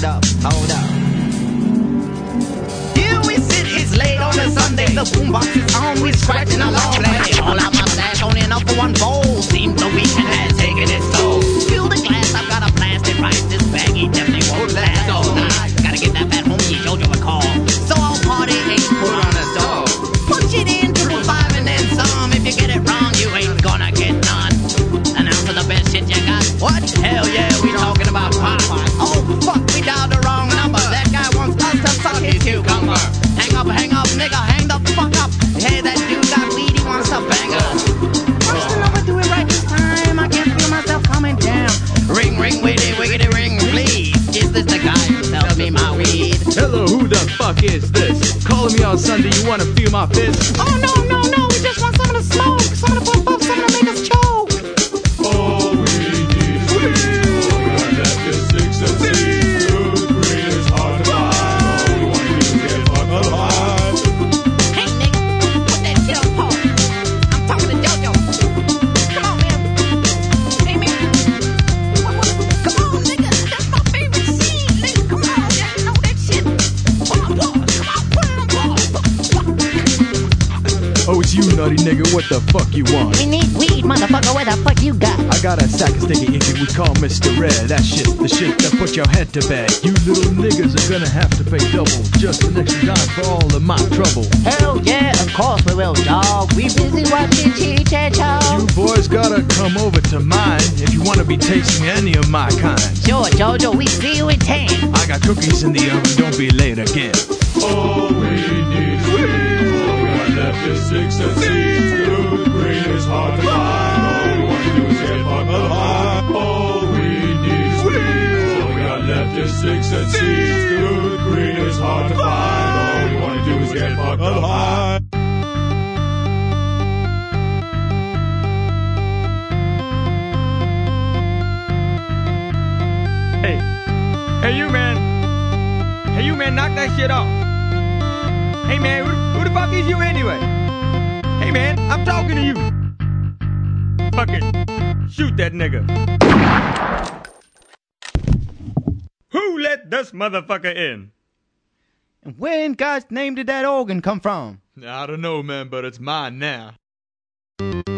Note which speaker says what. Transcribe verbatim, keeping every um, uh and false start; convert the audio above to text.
Speaker 1: up, hold up. Here we sit, it's late on a Sunday. The boombox is on, we scratching along. Play all out my stash, only enough for one bowl. Seems the weekend has taken its toll. Fill the glass, I've got a plastic rice. This baggy definitely won't last all night. Gotta get that fat homie Jojo a call. So I'll party ain't put on a stall. Punch it in, triple five and then some. If you get it wrong, you ain't gonna get none. And out for the best shit you got. What? Hell yeah, we talking about pop. Oh fuck, we dialed the wrong number. That guy wants us to suck his cucumber. Hang up, hang up, nigga, hang the fuck up. Hey, that dude got weed, he wants to bang us. Watch the number, do it right this time. I can't feel myself coming down. Ring, ring, wiggity, wiggity, ring, please. Is this the guy who sells me my weed?
Speaker 2: Hello, who the fuck is this? Calling me on Sunday, you wanna feel my fist?
Speaker 1: Oh no, no, no, we just want someone to smoke. Someone to puff up, someone to make us choke.
Speaker 3: All we need is weed. All we got left is six and seed. Good green is hard to find. All we want to do is get fucked alive.
Speaker 1: Hey nigga, put that shit on pause. I'm talking to Jojo. Come on, man. Hey man. What, what? Come on, nigga. That's my favorite scene. Nigga, come on. Yeah, you know that shit. Put on pause. Come on, put it on pause.
Speaker 2: Oh, it's you, nutty nigga, what the fuck you want?
Speaker 1: We need weed, motherfucker. Where the fuck you got?
Speaker 2: I got a sack of sticky icky we call Mister Red. That shit's the shit that put your head to bed. You little niggas are gonna have to pay double. Just an extra dime for all of my trouble.
Speaker 1: Hell yeah, of course we will, dog. We busy watching Chitty Chat Show.
Speaker 2: You boys gotta come over to mine if you wanna be tasting any of my kind.
Speaker 1: Sure, Jojo, we see you in ten.
Speaker 2: I got cookies in the oven, don't be late again.
Speaker 3: All we need is weed. All we got left is six and seeds. Good green is hard to find. All we want to do is get fucked alive. All we need is weed. All we got left is six and seeds. Good green is hard to find. All we want to do is get fucked alive.
Speaker 2: Hey, hey you man. Hey you man, knock that shit off. Hey man, who, who the fuck is you anyway? Hey man, I'm talking to you. Fucking shoot that nigga. Who let this motherfucker in?
Speaker 4: And where in God's name did that organ come from?
Speaker 2: I don't know, man, but it's mine now.